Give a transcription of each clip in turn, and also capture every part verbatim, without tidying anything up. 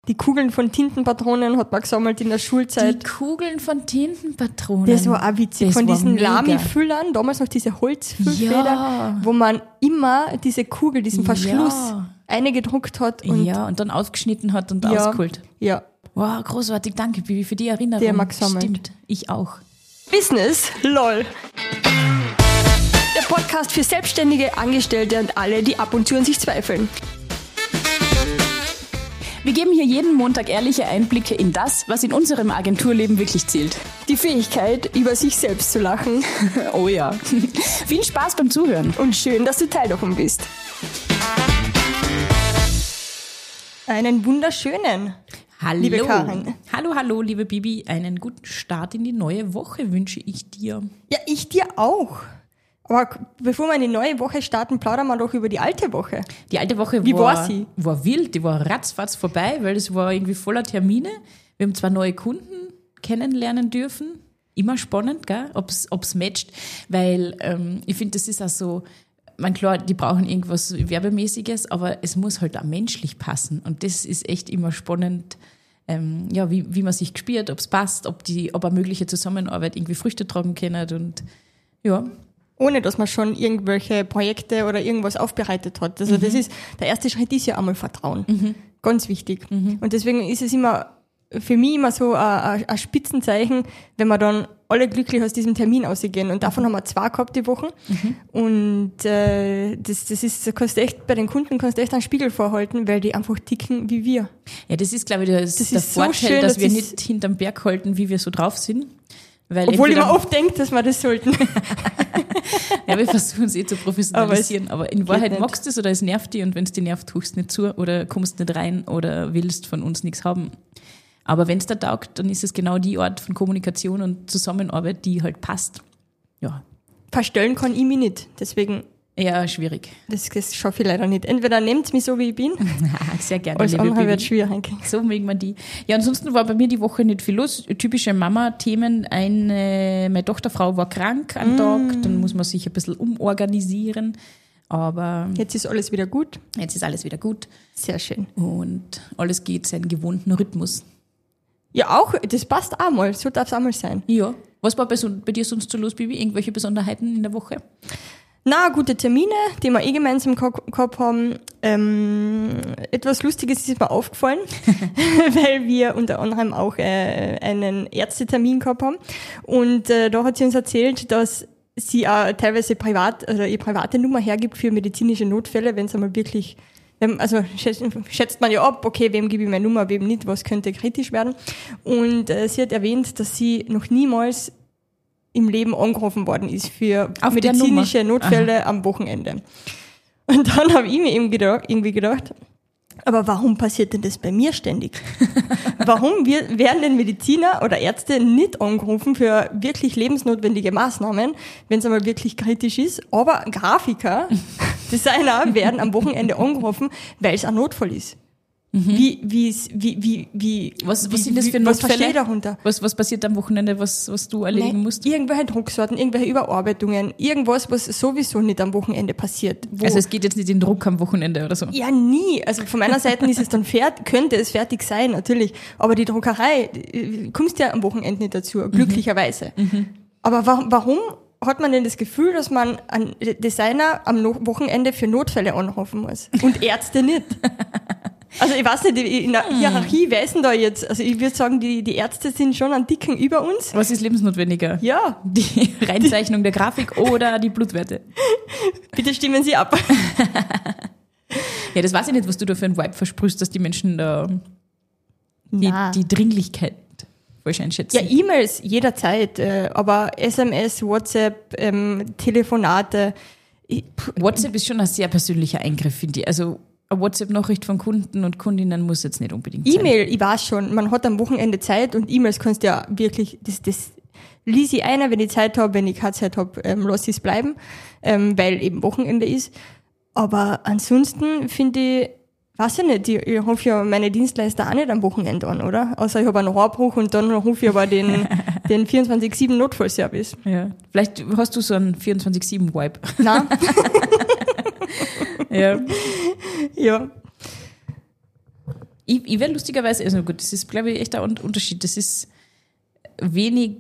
die Kugeln von Tintenpatronen hat man gesammelt in der Schulzeit. Die Kugeln von Tintenpatronen. Das war auch witzig. Das von war diesen mega. Lamy-Füllern, damals noch diese Holzfüllfeder, Ja. wo man immer diese Kugel, diesen Verschluss Ja. eingedruckt hat. Und ja, und dann aufgeschnitten hat und ja, ausgeholt. ja. Wow, großartig, danke Bibi für die Erinnerung. Die haben wir gesammelt. Stimmt, ich auch. Business, lol. Der Podcast für Selbstständige, Angestellte und alle, die ab und zu an sich zweifeln. Wir geben hier jeden Montag ehrliche Einblicke in das, was in unserem Agenturleben wirklich zählt. Die Fähigkeit, über sich selbst zu lachen. Oh ja. Viel Spaß beim Zuhören. Und schön, dass du Teil davon bist. Einen wunderschönen, Hallo. liebe Karin. Hallo, hallo, liebe Bibi. Einen guten Start in die neue Woche wünsche ich dir. Ja, ich dir auch. Aber bevor wir in die neue Woche starten, plaudern wir doch über die alte Woche. Die alte Woche Wie war, war sie? war wild, die war ratzfatz vorbei, weil es war irgendwie voller Termine. Wir haben zwei neue Kunden kennenlernen dürfen. Immer spannend, gell? Ob's, ob's matcht. Weil ähm, ich finde, das ist auch so, man klar, die brauchen irgendwas Werbemäßiges, aber es muss halt auch menschlich passen. Und das ist echt immer spannend, ähm, ja, wie, wie man sich gespürt, ob's passt, ob die, ob eine mögliche Zusammenarbeit irgendwie Früchte tragen kann. Und ja. Ohne, dass man schon irgendwelche Projekte oder irgendwas aufbereitet hat. Also mhm. das ist, der erste Schritt ist ja einmal Vertrauen. Mhm. Ganz wichtig. Mhm. Und deswegen ist es immer, für mich immer so ein, ein Spitzenzeichen, wenn wir dann alle glücklich aus diesem Termin ausgehen. Und davon haben wir zwei gehabt die Woche. Mhm. Und äh, das, das ist, da kannst du echt, bei den Kunden kannst du echt einen Spiegel vorhalten, weil die einfach ticken wie wir. Ja, das ist, glaube ich, das, das der so Vorteil, schön, dass dass wir das nicht hinterm Berg halten, wie wir so drauf sind. Weil Obwohl ich entweder, mir oft denke, dass wir das sollten. ja, wir versuchen es eh zu professionalisieren, aber, aber in Wahrheit magst du es oder es nervt dich und wenn es dich nervt, tust du nicht zu oder kommst nicht rein oder willst von uns nichts haben. Aber wenn es da taugt, dann ist es genau die Art von Kommunikation und Zusammenarbeit, die halt passt. Ja. Verstellen kann ich mich nicht, deswegen... Ja, schwierig. Das, das schaffe ich leider nicht. Entweder nehmt mich so, wie ich bin. Sehr gerne, Alles liebe andere Bibi. wird schwierig. So mögen wir die. Ja, ansonsten war bei mir die Woche nicht viel los. Typische Mama-Themen. Eine, meine Tochterfrau war krank am mm. Tag. Dann muss man sich ein bisschen umorganisieren. Aber jetzt ist alles wieder gut. Jetzt ist alles wieder gut. Sehr schön. Und alles geht seinen gewohnten Rhythmus. Ja, auch. Das passt auch mal. So darf es auch mal sein. Ja. Was war bei, bei dir sonst so los, Bibi? Irgendwelche Besonderheiten in der Woche? Na, gute Termine, die wir eh gemeinsam gehabt haben. Ähm, etwas Lustiges ist mir aufgefallen, weil wir unter anderem auch äh, einen Ärztetermin gehabt haben. Und äh, da hat sie uns erzählt, dass sie auch teilweise privat, also ihre private Nummer hergibt für medizinische Notfälle, wenn es einmal wirklich, also schätzt, schätzt man ja ab, okay, wem gebe ich meine Nummer, wem nicht, was könnte kritisch werden. Und äh, sie hat erwähnt, dass sie noch niemals im Leben angerufen worden ist für Auf medizinische Notfälle Aha. am Wochenende. Und dann habe ich mir eben gedacht, irgendwie gedacht, aber warum passiert denn das bei mir ständig? Warum wir, werden denn Mediziner oder Ärzte nicht angerufen für wirklich lebensnotwendige Maßnahmen, wenn es einmal wirklich kritisch ist, aber Grafiker, Designer werden am Wochenende angerufen, weil es ein Notfall ist. Mhm. Wie, wie, wie, wie, wie, was, was wie, sind das für wie, Notfälle? Was verstehe ich darunter? Was, was passiert am Wochenende, was, was du erledigen Nein, musst? Irgendwelche Drucksorten, irgendwelche Überarbeitungen, irgendwas, was sowieso nicht am Wochenende passiert. Wo Also es geht jetzt nicht in Druck am Wochenende oder so? Ja, nie. Also von meiner Seite ist es dann fertig, könnte es fertig sein, natürlich. Aber die Druckerei, du kommst ja am Wochenende nicht dazu, glücklicherweise. Mhm. Aber wa- warum hat man denn das Gefühl, dass man einen Designer am no- Wochenende für Notfälle anrufen muss? Und Ärzte nicht? Also ich weiß nicht, in der Hierarchie, wer ist denn da jetzt? Also ich würde sagen, die, die Ärzte sind schon einen Dicken über uns. Was ist lebensnotwendiger? Ja. Die Reinzeichnung der Grafik oder die Blutwerte? Bitte stimmen Sie ab. Ja, das weiß ich nicht, was du da für einen Vibe versprühst, dass die Menschen da die, die Dringlichkeit falsch einschätzen. Ja, E-Mails jederzeit, aber S M S, WhatsApp, ähm, Telefonate. Ich, WhatsApp ist schon ein sehr persönlicher Eingriff, finde ich. Also eine WhatsApp-Nachricht von Kunden und Kundinnen muss jetzt nicht unbedingt sein. E-Mail, ich weiß schon, man hat am Wochenende Zeit und E-Mails kannst du ja wirklich, das, das lies ich einer, wenn ich Zeit habe, wenn ich keine Zeit habe, ähm, lass ich es bleiben, ähm, weil eben Wochenende ist. Aber ansonsten finde ich, weiß ich nicht, ich, ich rufe ja meine Dienstleister auch nicht am Wochenende an, oder? Außer ich habe einen Rohrbruch und dann rufe ich aber den, den vierundzwanzig sieben Notfallservice. Ja, vielleicht hast du so einen vierundzwanzig sieben Vibe. Nein. Ja. Ja. ich, ich werde lustigerweise, also gut, das ist, glaube ich, echt ein Unterschied. Das ist wenig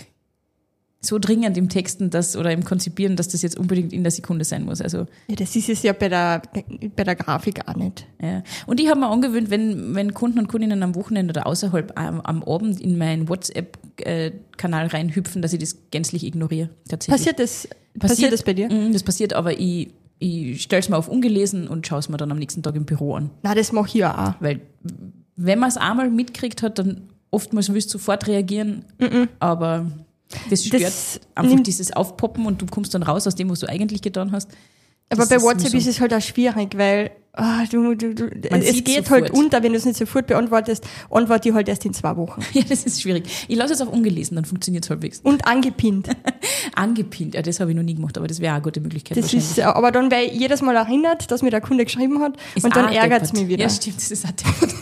so dringend im Texten dass, oder im Konzipieren, dass das jetzt unbedingt in der Sekunde sein muss. Also, ja, das ist es ja bei der, bei der Grafik auch nicht. Ja. Und ich habe mir angewöhnt, wenn, wenn Kunden und Kundinnen am Wochenende oder außerhalb am, am Abend in meinen WhatsApp-Kanal reinhüpfen, dass ich das gänzlich ignoriere. Tatsächlich. Passiert das, passiert, passiert das bei dir? Das passiert, aber ich, ich stelle es mir auf ungelesen und schaue es mir dann am nächsten Tag im Büro an. Na, das mache ich ja auch. Weil wenn man es einmal mitkriegt hat, dann oftmals willst du sofort reagieren, mm-mm. aber das stört das einfach dieses Aufpoppen und du kommst dann raus aus dem, was du eigentlich getan hast. Aber bei WhatsApp ist es halt auch schwierig, weil oh, du, du, du, es geht sofort. halt unter, wenn du es nicht sofort beantwortest, antworte ich halt erst in zwei Wochen. Ja, das ist schwierig. Ich lasse es auch ungelesen, dann funktioniert es halbwegs. Und angepinnt. Angepinnt, ja, das habe ich noch nie gemacht, aber das wäre auch eine gute Möglichkeit. Das ist, aber dann wäre ich jedes Mal erinnert, dass mir der Kunde geschrieben hat ist und dann ärgert es mich wieder. Ja, stimmt, das ist auch deppert.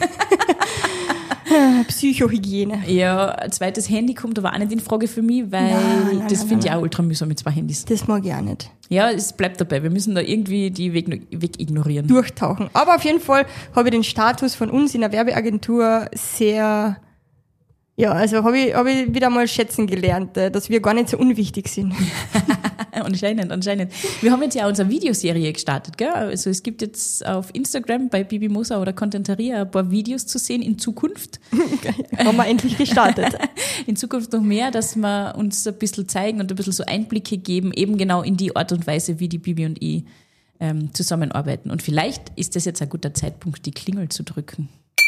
Psychohygiene. Ja, ein zweites Handy kommt aber auch nicht in Frage für mich, weil nein, nein, das finde ich auch ultra mühsam mit zwei Handys. Das mag ich auch nicht. Ja, es bleibt dabei. Wir müssen da irgendwie die weg, weg ignorieren. Durchtauchen. Aber auf jeden Fall habe ich den Status von uns in der Werbeagentur sehr, ja, also habe ich, hab ich wieder mal schätzen gelernt, dass wir gar nicht so unwichtig sind. Anscheinend, anscheinend. Wir haben jetzt ja unsere Videoserie gestartet, gell? Also es gibt jetzt auf Instagram bei Bibi Moser oder Contenteria ein paar Videos zu sehen in Zukunft. Haben wir endlich gestartet. In Zukunft noch mehr, dass wir uns ein bisschen zeigen und ein bisschen so Einblicke geben, eben genau in die Art und Weise, wie die Bibi und ich ähm, zusammenarbeiten. Und vielleicht ist das jetzt ein guter Zeitpunkt, die Klingel zu drücken.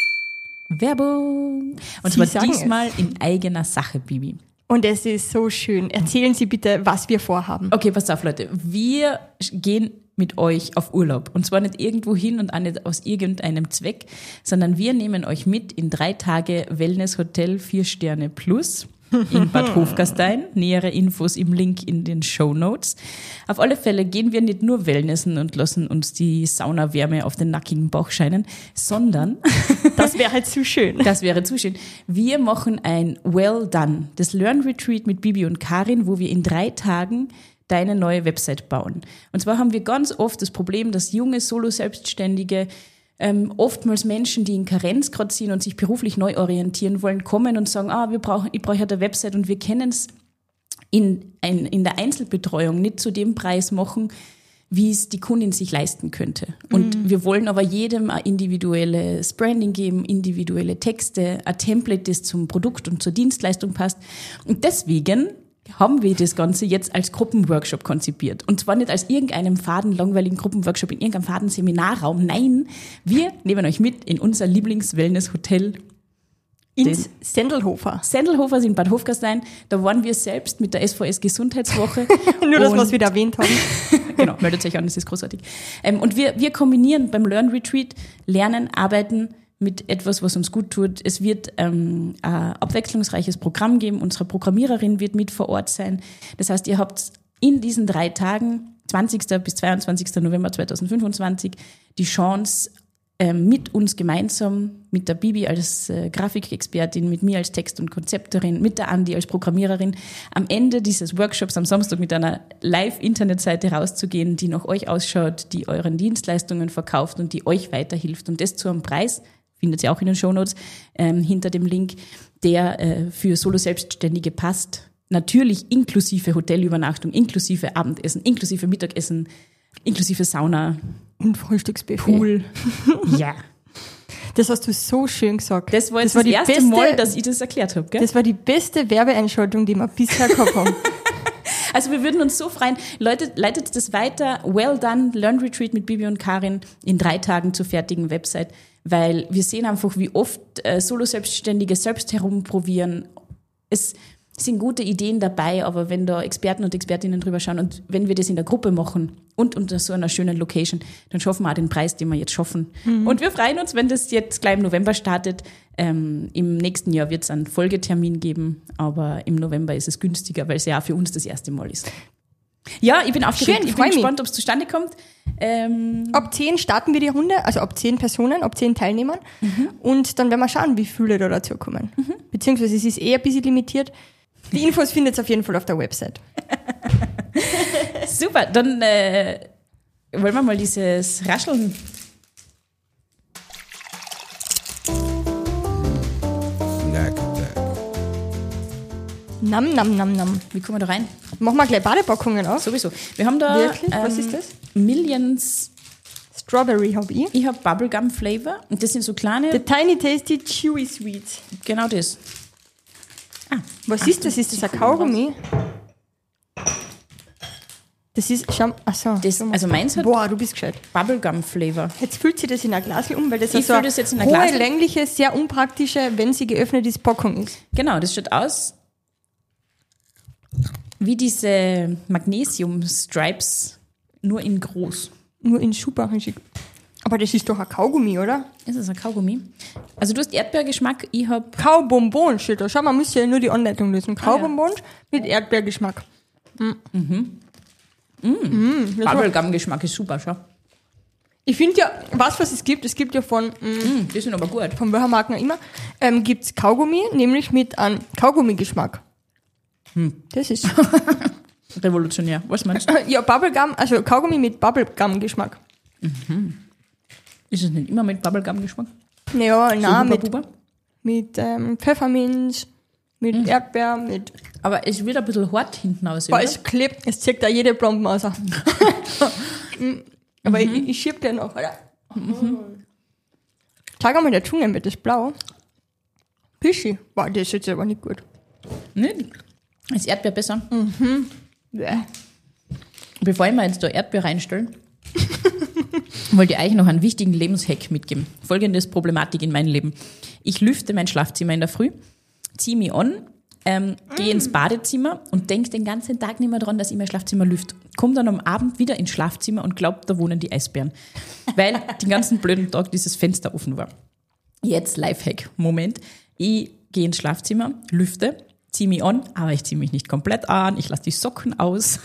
Werbung! Und Sie zwar diesmal es. in eigener Sache, Bibi. Und es ist so schön. Erzählen Sie bitte, was wir vorhaben. Okay, pass auf, Leute. Wir gehen mit euch auf Urlaub. Und zwar nicht irgendwo hin und auch nicht aus irgendeinem Zweck, sondern wir nehmen euch mit in drei Tage Wellness-Hotel vier Sterne plus in Bad Hofgastein. Nähere Infos im Link in den Shownotes. Auf alle Fälle gehen wir nicht nur Wellnessen und lassen uns die Saunawärme auf den nackigen Bauch scheinen, sondern das wäre halt zu schön. Das wäre zu schön. Wir machen ein Well Done, das Learn Retreat mit Bibi und Karin, wo wir in drei Tagen deine neue Website bauen. Und zwar haben wir ganz oft das Problem, dass junge Solo-Selbstständige Ähm, oftmals Menschen, die in Karenz gerade sind und sich beruflich neu orientieren wollen, kommen und sagen, ah, wir brauchen, ich brauche eine Website und wir können es in, ein, in der Einzelbetreuung nicht zu dem Preis machen, wie es die Kundin sich leisten könnte. Und mhm. wir wollen aber jedem ein individuelles Branding geben, individuelle Texte, ein Template, das zum Produkt und zur Dienstleistung passt. Und deswegen haben wir das Ganze jetzt als Gruppenworkshop konzipiert. Und zwar nicht als irgendeinem faden, langweiligen Gruppenworkshop in irgendeinem faden Seminarraum. Nein, wir nehmen euch mit in unser Lieblings-Wellness-Hotel. Ins Sendelhofer. Sendelhofer sind Bad Hofgastein. Da waren wir selbst mit der S V S Gesundheitswoche. Nur, dass wir es wieder erwähnt haben. Genau, meldet euch an, das ist großartig. Und wir, wir kombinieren beim Learn Retreat Lernen, Arbeiten mit etwas, was uns gut tut. Es wird ähm, ein abwechslungsreiches Programm geben. Unsere Programmiererin wird mit vor Ort sein. Das heißt, ihr habt in diesen drei Tagen, zwanzigsten bis zweiundzwanzigsten November zweitausendfünfundzwanzig, die Chance, ähm, mit uns gemeinsam, mit der Bibi als äh, Grafikexpertin, mit mir als Text- und Konzepterin, mit der Andi als Programmiererin, am Ende dieses Workshops am Samstag mit einer Live-Internetseite rauszugehen, die nach euch ausschaut, die euren Dienstleistungen verkauft und die euch weiterhilft. Und das zu einem Preis, findet ihr auch in den Shownotes, ähm, hinter dem Link, der äh, für Solo-Selbstständige passt. Natürlich inklusive Hotelübernachtung, inklusive Abendessen, inklusive Mittagessen, inklusive Sauna. Und Frühstücksbuffet. Pool. Ja. Das hast du so schön gesagt. Das war jetzt das, war das erste beste, Mal, dass ich das erklärt habe, gell? Das war die beste Werbeeinschaltung, die wir bisher gehabt haben. Also wir würden uns so freuen. Leute, leitet das weiter. Well done, Learn Retreat mit Bibi und Karin in drei Tagen zur fertigen Website. Weil wir sehen einfach, wie oft äh, Solo-Selbstständige selbst herumprobieren. Es sind gute Ideen dabei, aber wenn da Experten und Expertinnen drüber schauen und wenn wir das in der Gruppe machen und unter so einer schönen Location, dann schaffen wir auch den Preis, den wir jetzt schaffen. Mhm. Und wir freuen uns, wenn das jetzt gleich im November startet. Ähm, im nächsten Jahr wird es einen Folgetermin geben, aber im November ist es günstiger, weil es ja auch für uns das erste Mal ist. Ja, ich bin aufgeregt. Schön, ich bin gespannt, ob es zustande kommt. Ähm ab zehn starten wir die Runde, also ab zehn Personen, ab zehn Teilnehmern. Mhm. Und dann werden wir schauen, wie viele da dazu kommen. Mhm. Beziehungsweise es ist eher ein bisschen limitiert. Die Infos findet ihr auf jeden Fall auf der Website. Super, dann äh, wollen wir mal dieses Rascheln Nam, nam, nam, nam. Wie kommen wir da rein? Machen wir gleich Badepackungen auf. Sowieso. Wir haben da Wirklich? Was ist das? Millions. Strawberry habe ich. Ich habe Bubblegum Flavor und das sind so kleine. The Tiny Tasty Chewy Sweets. Genau das. Ah, Was ist das? Ist das ein Kaugummi? Das ist, schau, achso. Das, also meins hat Boah, du bist gescheit. Bubblegum Flavor. Jetzt füllt sie das in ein Glas um, weil das Ich ist so füll eine das jetzt in ein hohe, Glasl. längliche, sehr unpraktische, wenn sie geöffnet ist, Packung ist. Genau, das schaut aus wie diese Magnesium-Stripes, nur in groß. Nur in Schuhbachenschick. Aber das ist doch ein Kaugummi, oder? Ist das ein Kaugummi? Also du hast Erdbeergeschmack, ich habe Kaubonbon steht da. Schau, man müsste ja nur die Anleitung lesen. Ah, Kaubonbon mit Erdbeergeschmack. Mhm. Mm. Das war- Bubblegum-Geschmack, ist super, schau. Ich finde ja, was was es gibt, es gibt ja von, mm, Mm, die sind aber gut. von welcher Marke auch immer, ähm, gibt es Kaugummi, nämlich mit einem Kaugummi-Geschmack. Hm. Das ist, Revolutionär. Was meinst du? ja, Bubblegum, also Kaugummi mit Bubblegum-Geschmack. Ist es nicht immer mit Bubblegum-Geschmack? Naja, So nein, Huba mit, Buba? mit ähm, Pfefferminz, mit Mhm. Erdbeer, mit, Aber es wird ein bisschen hart hinten aus, boah, oder? es klebt, es zieht da jede Plomben aus. Mm, Aber Mhm. ich, ich schieb den noch, oder? Zeig einmal der Zunge mit, das ist blau. Pischi. Boah, das ist jetzt aber nicht gut. Nicht? Ist Erdbeer besser? Bäh. Bevor ich mir jetzt da Erdbeer reinstelle, wollte ich euch noch einen wichtigen Lebenshack mitgeben. Folgendes Problematik in meinem Leben. Ich lüfte mein Schlafzimmer in der Früh, ziehe mich an, ähm, gehe ins Badezimmer und denke den ganzen Tag nicht mehr dran, dass ich mein Schlafzimmer lüfte. Komme dann am Abend wieder ins Schlafzimmer und glaube, da wohnen die Eisbären. Weil den ganzen blöden Tag dieses Fenster offen war. Jetzt Lifehack. Moment. Ich gehe ins Schlafzimmer, lüfte, ziehe mich an, aber ich ziehe mich nicht komplett an, ich lasse die Socken aus.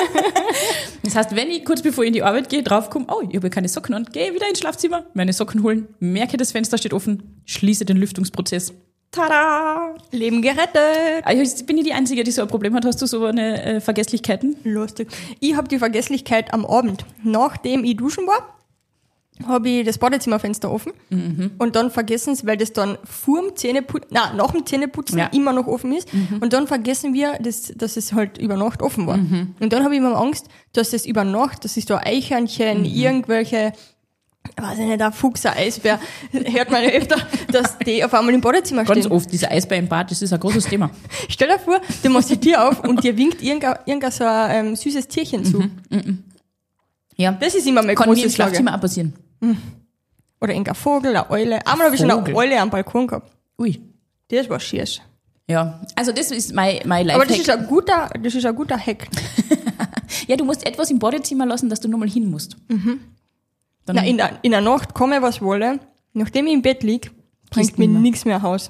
Das heißt, wenn ich kurz bevor ich in die Arbeit gehe, draufkomme, oh, ich habe keine Socken an, gehe wieder ins Schlafzimmer, meine Socken holen, merke, das Fenster steht offen, schließe den Lüftungsprozess. Tada! Leben gerettet. Also bin ich die Einzige, die so ein Problem hat? Hast du so eine äh, Vergesslichkeiten? Lustig. Ich habe die Vergesslichkeit am Abend. Nachdem ich duschen war, habe ich das Badezimmerfenster offen und dann vergessen es, weil das dann vor dem Zähneputzen, nein, nach dem Zähneputzen Ja. immer noch offen ist und dann vergessen wir, dass, dass es halt über Nacht offen war. Und dann habe ich immer Angst, dass es über Nacht, das ist da Eichhörnchen, irgendwelche, weiß ich nicht, ein Fuchs, ein Eisbär, hört man ja öfter, dass die auf einmal im Badezimmer Ganz stehen. oft, dieser Eisbär im Bad, das ist ein großes Thema. Stell dir vor, du machst die Tür auf und dir winkt irgendein, irgendein so ein ähm, süßes Tierchen zu. Ja, Das ist immer meine kann mir im große Sorge. Schlafzimmer auch passieren. Oder irgendein Vogel, eine Eule. Einmal habe ich schon eine Vogel. Eule am Balkon gehabt. Ui. Das war schiers. Ja, also das ist mein, mein Aber das Lifehack. ist ein guter, das ist ein guter Hack. Ja, du musst etwas im Badezimmer lassen, dass du nochmal hin musst. Dann Na, in, der, in der Nacht komme, was wolle. Nachdem ich im Bett lieg, bringt Gehst mir nimmer. nichts mehr raus.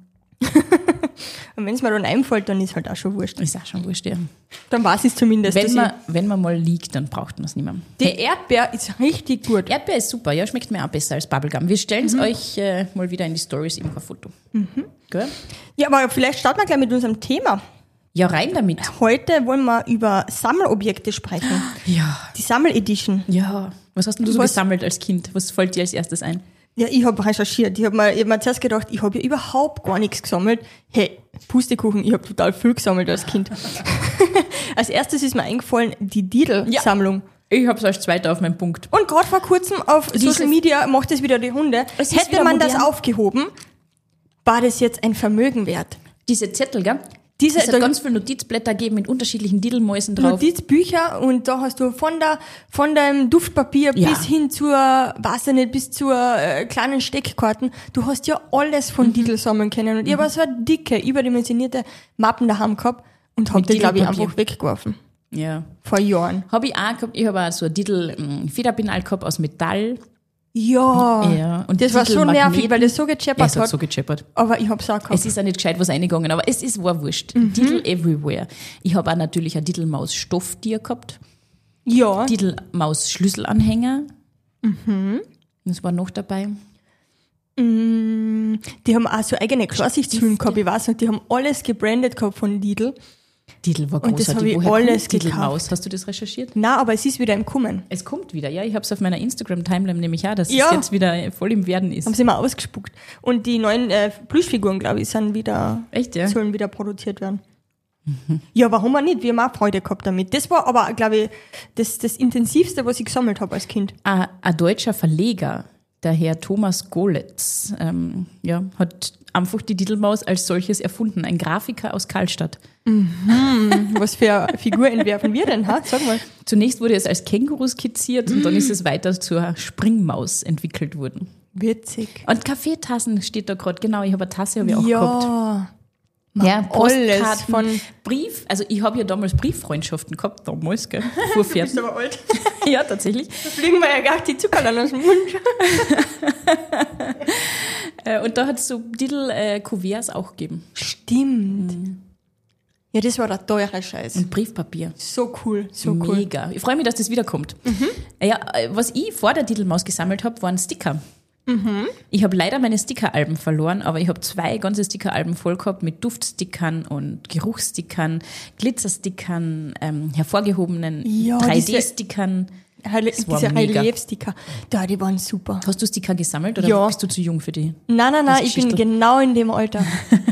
Und wenn es mir dann einfällt, dann ist halt auch schon wurscht. ist auch schon wurscht, ja. Dann weiß ich zumindest, Wenn dass man, wenn man mal liegt, dann braucht man es nicht mehr. ich, die Erdbeer ist richtig gut. Erdbeer ist super, ja, schmeckt mir auch besser als Bubblegum. Wir stellen es euch äh, mal wieder in die Stories im Foto. Gell? Ja, aber vielleicht starten wir gleich mit unserem Thema. Ja, rein damit. Heute wollen wir über Sammelobjekte sprechen. Ja. Die Sammel-Edition. Ja. Was hast denn du so Was- gesammelt als Kind? Was fällt dir als erstes ein? Ja, ich habe recherchiert. Ich habe mir, ich hab mir zuerst gedacht, ich habe ja überhaupt gar nichts gesammelt. Hey, Pustekuchen, ich habe total viel gesammelt als Kind. Als erstes ist mir eingefallen, die Didel-Sammlung. Ich hab's als zweiter auf meinem Punkt. Und gerade vor kurzem auf Diese- Social Media macht es wieder die Runde. Es ist Hätte wieder man das modern. aufgehoben, war das jetzt ein Vermögen wert. Diese Zettel, gell? Diese es hat da- ganz viele Notizblätter gegeben mit unterschiedlichen Didelmäusen drauf. Notizbücher und da hast du von der von deinem Duftpapier Ja. bis hin zur, weiß ich nicht, bis zur äh, kleinen Steckkarten. Du hast ja alles von Mhm. Didel sammeln können. Und ich habe so eine dicke, überdimensionierte Mappen daheim gehabt und habe Mit die, glaube ich, Didelpapier. einfach weggeworfen. Ja. Vor Jahren. Habe ich auch gehabt. Ich habe auch so ein Didel-Federpinal gehabt aus Metall. Ja. Ja. Und Das war so Didelmagneten. nervig, weil das so Ja, gescheppert es hat hat. so gescheppert. Aber ich hab's auch gehabt. Es ist auch nicht gescheit was eingegangen, aber es ist war wurscht. Mhm. Didel everywhere. Ich habe auch natürlich ein Didelmaus-Stofftier gehabt. Ja. Didelmaus-Schlüsselanhänger. Mhm. Das war noch dabei. Mm, Die haben auch so eigene Klarsichtshüllen gehabt, ich weiß nicht, die haben alles gebrandet gehabt von Lidl. Didel war Und das großartig. habe ich Woher alles kommt Didelmaus? Hast du das recherchiert? Na, aber es ist wieder im Kommen. Es kommt wieder, ja. Ich habe es auf meiner Instagram-Timeline nämlich auch, dass Ja. es jetzt wieder voll im Werden ist. Haben sie mal ausgespuckt. Und die neuen äh, Plüschfiguren, glaube ich, sind wieder, Echt, ja? sollen wieder produziert werden. Mhm. Ja, warum auch nicht? Wir haben auch Freude gehabt damit. Das war aber, glaube ich, das, das Intensivste, was ich gesammelt habe als Kind. Ein, ein deutscher Verleger, der Herr Thomas Goletz, ähm, ja, hat einfach die Diddlemaus als solches erfunden. Ein Grafiker aus Karlstadt. Mhm. Was für eine Figur entwerfen wir denn? Ha? Sag mal. Zunächst wurde es als Känguru skizziert und dann ist es weiter zur Springmaus entwickelt worden. Witzig. Und Kaffeetassen steht da gerade, genau, ich habe eine Tasse habe ich auch ja. gehabt. Man, Ja, alles Postkarten, von Brief, also ich habe ja damals Brieffreundschaften gehabt, damals, gell, Vorfährten. aber alt. Ja, tatsächlich. Da fliegen wir ja gar die Zuckerlein aus dem Mund. Und da hat es so Diddle-Kuverts auch gegeben. Stimmt. Mhm. Ja, das war der teure Scheiß. Und Briefpapier. So cool, so cool. Mega. Ich freue mich, dass das wiederkommt. Mhm. Ja, was ich vor der Diddlemaus gesammelt habe, waren Sticker. Mhm. Ich habe leider meine Stickeralben verloren, aber ich habe zwei ganze Stickeralben voll gehabt mit Duftstickern und Geruchsstickern, Glitzerstickern, ähm, hervorgehobenen Ja, drei D-Stickern. Diese, diese Relief-Sticker, da, die waren super. Hast du Sticker gesammelt oder Ja. bist du zu jung für die? Nein, nein, nein, ich bin genau in dem Alter.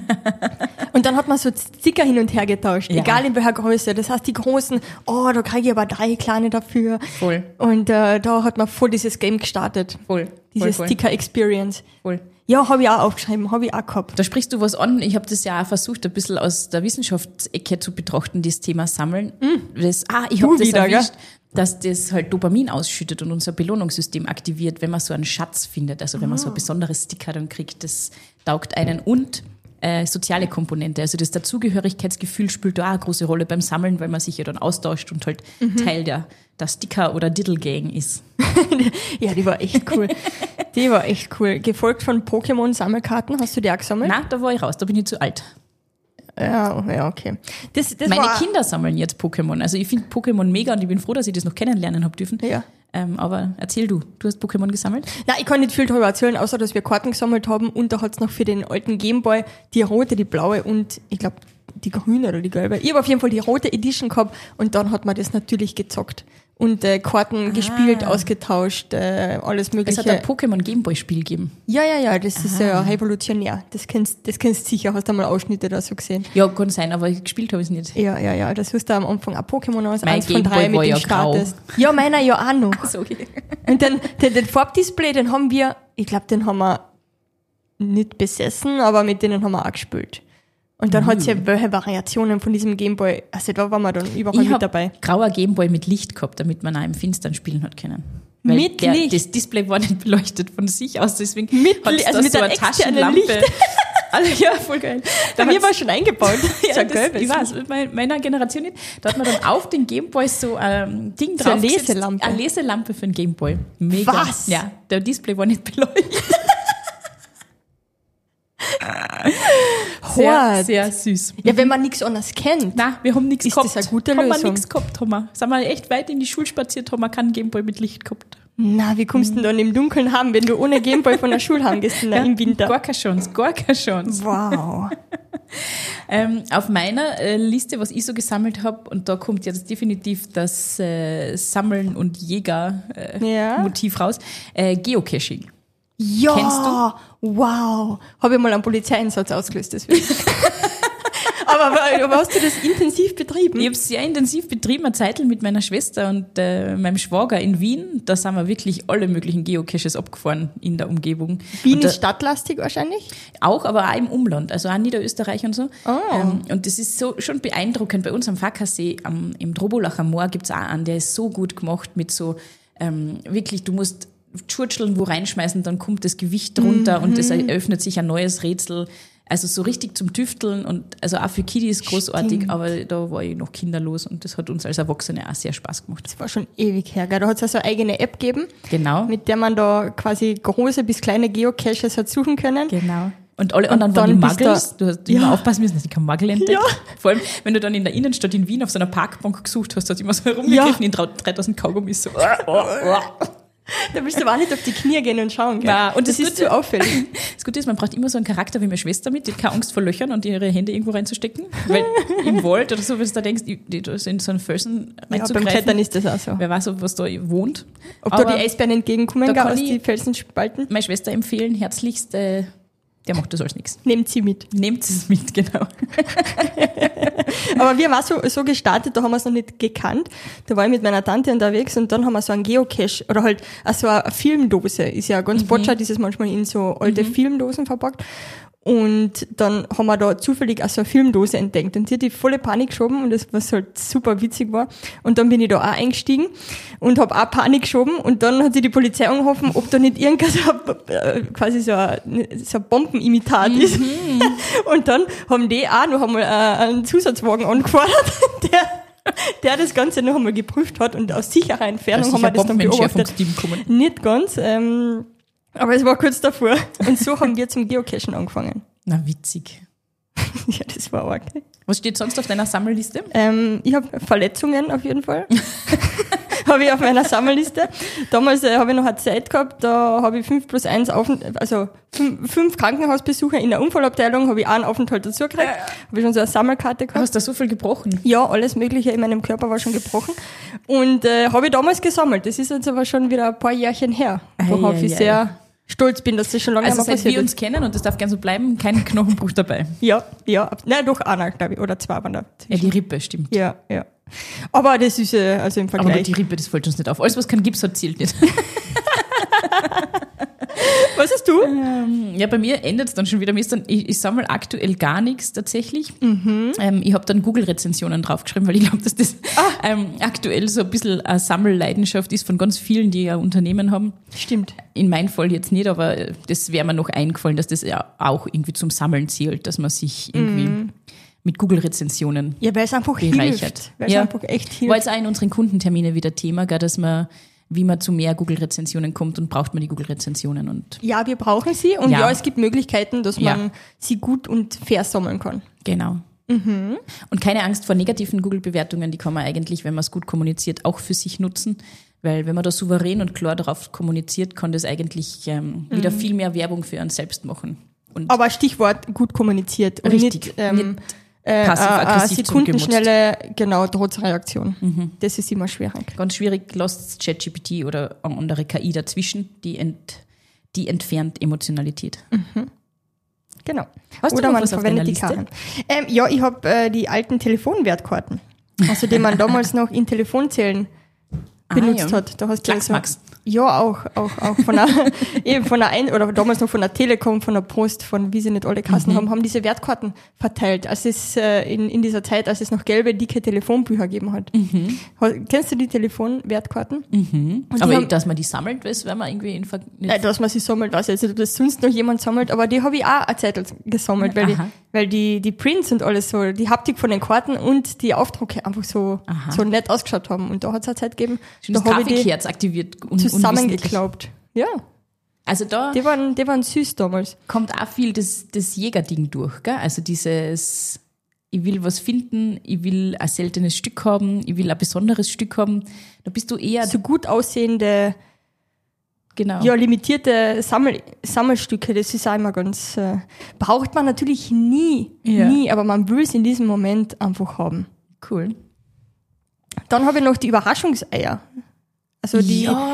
Und dann hat man so Sticker hin und her getauscht, Ja. egal in welcher Größe. Das heißt, die großen, oh, da kriege ich aber drei kleine dafür. Voll. Und äh, da hat man voll dieses Game gestartet. Voll. Diese voll, voll. Sticker-Experience. Voll. Ja, habe ich auch aufgeschrieben, habe ich auch gehabt. Da sprichst du was an. Ich habe das ja auch versucht, ein bisschen aus der Wissenschaftsecke zu betrachten, das Thema Sammeln. Mm. Das, ah, ich habe das wieder, erwischt, gell? dass das halt Dopamin ausschüttet und unser Belohnungssystem aktiviert, wenn man so einen Schatz findet. Also wenn man so ein besonderes Sticker dann kriegt, das taugt einen. Und äh, soziale Komponente. Also das Dazugehörigkeitsgefühl spielt da auch eine große Rolle beim Sammeln, weil man sich ja dann austauscht und halt mhm. Teil der, der Sticker- oder Diddle-Gang ist. Ja, die war echt cool. Die war echt cool. Gefolgt von Pokémon-Sammelkarten. Hast du die auch gesammelt? Nein, da war ich raus, da bin ich zu alt. Ja, ja, okay. Das, das Meine war, Kinder sammeln jetzt Pokémon. Also ich finde Pokémon mega und ich bin froh, dass ich das noch kennenlernen habe dürfen. Ja. Ähm, aber erzähl du, du hast Pokémon gesammelt? Nein, ich kann nicht viel darüber erzählen, außer dass wir Karten gesammelt haben und da hat's noch für den alten Gameboy die rote, die blaue und ich glaube die grüne oder die gelbe. Ich habe auf jeden Fall die rote Edition gehabt und dann hat man das natürlich gezockt und äh, Karten ah. gespielt, ausgetauscht, äh, alles mögliche. Es hat ein Pokémon Gameboy-Spiel gegeben. Ja, ja, ja, das ah. ist ja revolutionär. Das kennst das kennst sicher, hast du mal Ausschnitte da so gesehen. Ja, kann sein, aber gespielt habe ich es nicht. Ja, ja, ja, das hast du am Anfang ein Pokémon aus, mein eins von drei mit dem ja startest. Ja, meiner ja auch noch. So, okay. Und dann den, den Farbdisplay, den haben wir, ich glaube, den haben wir nicht besessen, aber mit denen haben wir auch gespielt. Und dann mhm. hat es ja welche Variationen von diesem Gameboy, also da waren wir dann überall ich mit dabei. Ich habe grauer Gameboy mit Licht gehabt, damit man auch im Finstern spielen hat können. Weil mit der, Licht? Das Display war nicht beleuchtet von sich aus, deswegen mit hat es also da mit so einer eine externen Taschenlampe. Licht. Also, ja, voll geil. Bei mir war schon eingebaut. Ja, so das, ich weiß, mit meiner Generation nicht. Da hat man dann auf den Gameboy so ein Ding so drauf. Eine Leselampe. Eine Leselampe für den Gameboy. Mega. Was? Ja, der Display war nicht beleuchtet. Sehr, sehr süß. Ja, wenn man nichts anderes kennt. Nein, wir haben nichts gehabt. Ist das eine gute haben Lösung? Haben wir nichts gehabt, haben wir. Sind wir echt weit in die Schule spaziert, haben wir keinen Gameboy mit Licht gehabt. Na, wie kommst du denn dann im Dunkeln haben, wenn du ohne Gameboy von der Schule heimgehst ja, im Winter? Gar keine Chance, gar keine Chance. Wow. ähm, auf meiner äh, Liste, was ich so gesammelt habe, und da kommt jetzt definitiv das äh, Sammeln- und Jäger-Motiv äh, ja. Motiv raus, äh, Geocaching. Ja, kennst du? Wow. Habe ich mal einen Polizeieinsatz ausgelöst, deswegen. aber, aber hast du das intensiv betrieben? Ich habe es sehr intensiv betrieben, eine Zeit mit meiner Schwester und äh, meinem Schwager in Wien. Da sind wir wirklich alle möglichen Geocaches abgefahren in der Umgebung. Wien da, ist stadtlastig wahrscheinlich? Auch, aber auch im Umland, also auch Niederösterreich und so. Oh. Ähm, und das ist so schon beeindruckend. Bei uns am Fackersee, am, im Drobolacher Moor gibt's auch einen, der ist so gut gemacht mit so, ähm, wirklich, du musst Tschurtscheln wo reinschmeißen, dann kommt das Gewicht runter mhm. und es eröffnet sich ein neues Rätsel. Also so richtig zum Tüfteln und also auch für Kiddies großartig, Stimmt. aber da war ich noch kinderlos und das hat uns als Erwachsene auch sehr Spaß gemacht. Das war schon ewig her, gell? Da hat es also eine eigene App gegeben, genau. mit der man da quasi große bis kleine Geocaches hat suchen können. Genau. Und alle anderen und waren die Muggles. Du hast immer ja. aufpassen müssen, dass ich kein Muggel entdeckt. Ja. Vor allem, wenn du dann in der Innenstadt in Wien auf so einer Parkbank gesucht hast, hast du immer so herumgegriffen ja. in dreitausend Kaugummis so. Da willst du aber auch nicht auf die Knie gehen und schauen, gell? Nein, und das, das ist zu auffällig. Das Gute ist, man braucht immer so einen Charakter wie meine Schwester mit, die hat keine Angst vor Löchern und ihre Hände irgendwo reinzustecken. Weil im Wald oder so, wenn du da denkst, die, die, in so einen Felsen reinzugreifen. Ja, beim Klettern ist das auch so. Wer weiß, was da wohnt. Ob aber da die Eisbären entgegenkommen, gar aus die Felsenspalten? Meine Schwester empfehlen herzlichst äh, Der macht das alles nichts. Nehmt sie mit. Nehmt es mit, genau. Aber wir haben auch so, so gestartet, da haben wir es noch nicht gekannt. Da war ich mit meiner Tante unterwegs und dann haben wir so einen Geocache oder halt also eine Filmdose. Ist ja ganz mhm. botschert, ist es manchmal in so alte mhm. Filmdosen verpackt. Und dann haben wir da zufällig auch so eine Filmdose entdeckt und die hat die volle Panik geschoben und das, was halt super witzig war. Und dann bin ich da auch eingestiegen und habe auch Panik geschoben und dann hat sich die Polizei angerufen, ob da nicht irgendwas so, quasi so ein, so ein Bombenimitat mhm. ist. Und dann haben die auch noch einmal einen Zusatzwagen angefordert, der der das Ganze noch einmal geprüft hat und aus sicherer Entfernung haben wir das dann beobachtet. Nicht ganz, ähm, aber es war kurz davor. Und so haben wir zum Geocachen angefangen. Na, witzig. Ja, das war arg. Was steht sonst auf deiner Sammelliste? Ähm, ich habe Verletzungen auf jeden Fall. habe ich auf meiner Sammelliste. Damals äh, habe ich noch eine Zeit gehabt, da habe ich fünf plus eins Aufent- also fünf, fünf Krankenhausbesuche in der Unfallabteilung, habe ich einen Aufenthalt dazu gekriegt. Habe ich schon so eine Sammelkarte gehabt. Hast du so viel gebrochen? Ja, alles Mögliche in meinem Körper war schon gebrochen. Und äh, habe ich damals gesammelt. Das ist jetzt aber schon wieder ein paar Jährchen her, worauf ei, ich ei, sehr ei. stolz bin, dass das schon lange also mal passiert ist. Also seit wir uns kennen, und das darf gerne so bleiben, kein Knochenbruch dabei. Ja, ja. Nein, doch einer, glaube ich, oder zwei waren da. Ja, die Rippe, stimmt. Ja, ja. Aber das ist äh, also im Vergleich. Aber die Rippe, das fällt uns nicht auf. Alles, was kein Gips hat, zählt nicht. Was hast du? Ähm, ja, bei mir endet es dann schon wieder. Mir ist dann, ich, ich sammle aktuell gar nichts tatsächlich. Mhm. Ähm, ich habe dann Google-Rezensionen draufgeschrieben, weil ich glaube, dass das ah. ähm, aktuell so ein bisschen eine Sammelleidenschaft ist von ganz vielen, die ja Unternehmen haben. Stimmt. In meinem Fall jetzt nicht, aber das wäre mir noch eingefallen, dass das ja auch irgendwie zum Sammeln zählt, dass man sich irgendwie mhm. mit Google-Rezensionen ja, weil es einfach bereichert. Hilft. Weil ja. es einfach echt hilft. War jetzt auch in unseren Kundenterminen wieder Thema, gell, dass man wie man zu mehr Google-Rezensionen kommt und braucht man die Google-Rezensionen. Und ja, wir brauchen sie und ja, ja es gibt Möglichkeiten, dass man ja. sie gut und fair sammeln kann. Genau. Mhm. Und keine Angst vor negativen Google-Bewertungen, die kann man eigentlich, wenn man es gut kommuniziert, auch für sich nutzen, weil wenn man da souverän und klar darauf kommuniziert, kann das eigentlich ähm, mhm. wieder viel mehr Werbung für einen selbst machen. Und aber Stichwort gut kommuniziert. Und richtig. Nicht, ähm, nicht passiv-aggressiv äh, sekundenschnelle, genau, Trotzreaktion. Mhm. Das ist immer schwierig. Ganz schwierig, lasst ChatGPT oder eine andere K I dazwischen, die, ent, die entfernt Emotionalität. Mhm. Genau. Hast oder du noch man was verwendet die Karten. Ähm, ja, ich habe äh, die alten Telefonwertkarten, also die man damals noch in Telefonzellen benutzt ah, ja. hat. Da hast du also, ja, auch, auch, auch von einer, eben von einer, Ein- oder damals noch von der Telekom, von der Post, von wie sie nicht alle Kassen mhm. haben, haben diese Wertkarten verteilt. Als es, äh, in, in dieser Zeit, als es noch gelbe, dicke Telefonbücher gegeben hat. Mhm. Kennst du die Telefonwertkarten? Mhm. Aber haben, dass man die sammelt, weiß, wenn man irgendwie in Ver- Nein, dass man sie sammelt, weiß ich jetzt nicht, ob das sonst noch jemand sammelt, aber die habe ich auch eine Zeit gesammelt, weil, die, weil die, die Prints und alles so, die Haptik von den Karten und die Aufdrucke einfach so, so nett ausgeschaut haben. Und da hat es eine Zeit gegeben, schon da habe ich die aktiviert und zusammengeklaubt. Ja. Also da die waren, die waren süß damals. Kommt auch viel das, das Jägerding durch, gell? Also dieses, ich will was finden, ich will ein seltenes Stück haben, ich will ein besonderes Stück haben. Da bist du eher so gut aussehende, genau. ja, limitierte Sammel, Sammelstücke, das ist auch immer ganz, äh, braucht man natürlich nie, ja. nie, aber man will es in diesem Moment einfach haben. Cool. Dann habe ich noch die Überraschungseier. Also die ja,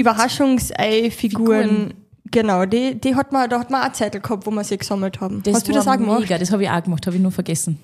Überraschungsei-Figuren, genau, die, die hat man, da hat man auch Zettel gehabt, wo wir sie gesammelt haben. Das Hast du das auch gemacht? Mega, das habe ich auch gemacht, habe ich nur vergessen.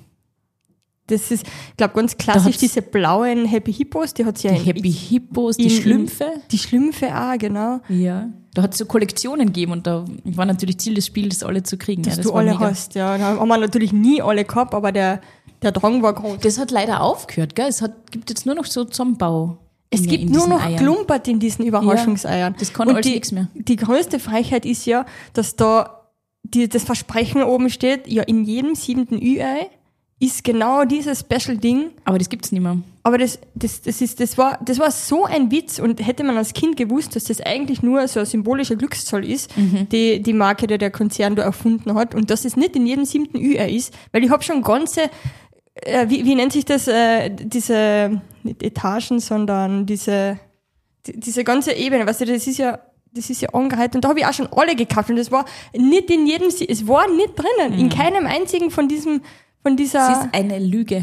Das ist, ich glaube, ganz klassisch, diese blauen Happy Hippos, die hat es ja Die in, Happy Hippos, die in, Schlümpfe. Die Schlümpfe auch, genau. Ja. Da hat es so Kollektionen gegeben und da war natürlich Ziel des Spiels, das alle zu kriegen. Dass ja, das du alle mega. Hast, ja. Da haben wir natürlich nie alle gehabt, aber der, der Drang war groß. Das hat leider aufgehört, gell? Es hat, gibt jetzt nur noch so Zusammenbau. Es gibt nur noch Eiern. Klumpert in diesen Überraschungseiern. Ja, das kann alles nichts mehr. Die größte Frechheit ist ja, dass da die, das Versprechen oben steht, ja, in jedem siebten Ü-Ei ist genau dieses Special-Ding. Aber das gibt's nicht mehr. Aber das, das, das, ist, das, war, das war so ein Witz und hätte man als Kind gewusst, dass das eigentlich nur so ein symbolischer Glückszahl ist, mhm. die die Marke, die der Konzern da erfunden hat und dass es nicht in jedem siebten Ü-Ei ist, weil ich habe schon ganze Äh, wie, wie nennt sich das, äh, diese, nicht Etagen, sondern diese, die, diese ganze Ebene, weißt du, das ist ja, das ist ja angereiht und da habe ich auch schon alle gekauft und das war nicht in jedem, es war nicht drinnen, mhm. in keinem einzigen von diesem, von dieser. Das ist eine Lüge.